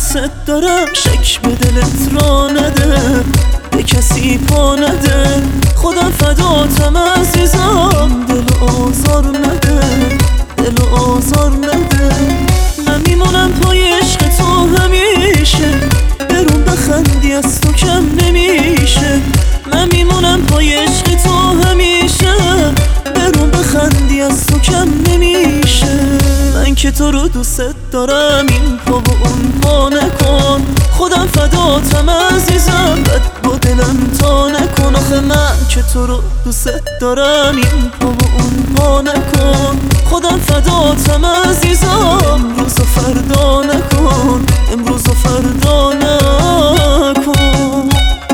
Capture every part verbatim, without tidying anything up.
دوست دارم، شک به دلت را نده، به کسی پا نده، خودم فداتم عزیزم، دل آزار نده، دل آزار نده. من میمونم پای عشق تو همیشه، برون بخندی از تو کم نمیشه. من میمونم پای عشق تو همیشه، برون بخندی از تو کم نمیشه. من که تو رو دوست دارم، این پا و اون پا نکن، خودم فداتم عزیزم، بد با دلم تا نکن. آخه من که تو رو دوست دارم، این پا و اون پا نکن، خودم فداتم عزیزم، امروز و فردا نکن، امروز و فردا نکن.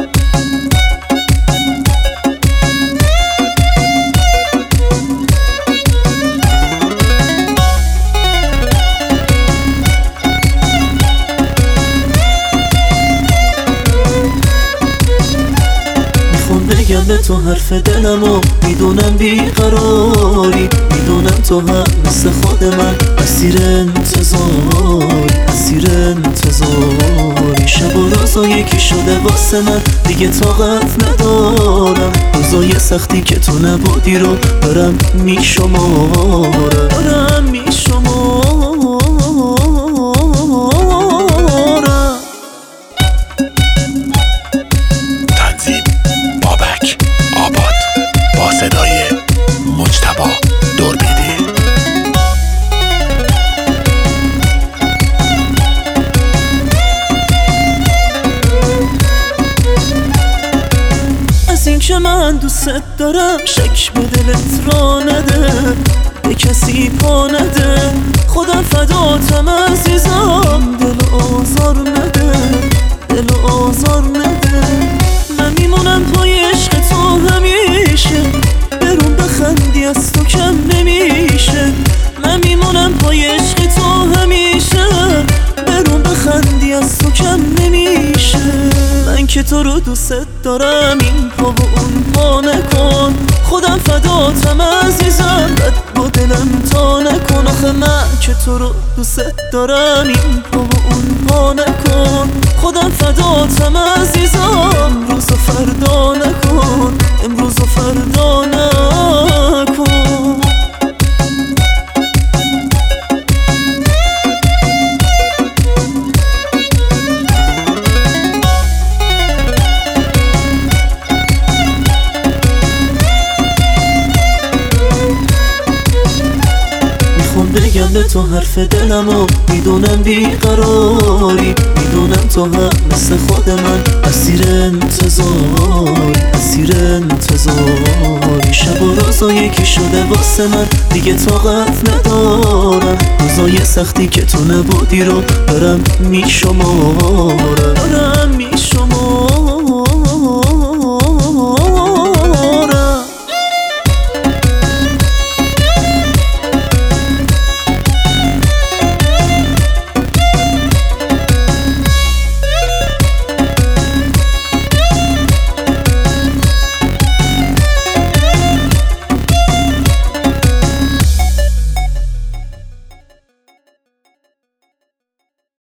بگم به تو حرف دلمو، میدونم بیقراری، میدونم تو هم مثل خود من اسیر انتظاری، اسیر انتظاری. شب و روزا یکی شده واسه من، دیگه طاقت ندارم، روزای سختی که تو نبودی رو دارم میشمارم، دارم میشمارم. صدای مجتبی دوربیدی. از این که من دوست دارم، شک به دلت را نده، به کسی پا نده، خودم فداتم عزیزم، دل آزار نده، دل آزار نده. من میمونم پای عشق تو همیشه، برون بخندی از تو کم نمیشه. من میمونم پای عشق تو همیشه، برون بخندی از تو کم نمیشه. من که تو رو دوست دارم، این پا و اون پا نکن، خودم فداتم عزیزم، بد با دلم تا نکن. آخه من که تو رو دوست دارم، این پا و اون پا نکن، خودم فداتم عزیزم، امروز و فردا نکن، امروز و فردا نکن. بگم به تو حرف دلمو، میدونم بیقراری، میدونم تو هم مثل خود من اسیر انتظاری، اسیر انتظاری. شب و روزا یکی شده واسه من، دیگه طاقت ندارم، روزای سختی که تو نبودی رو دارم میشمارم.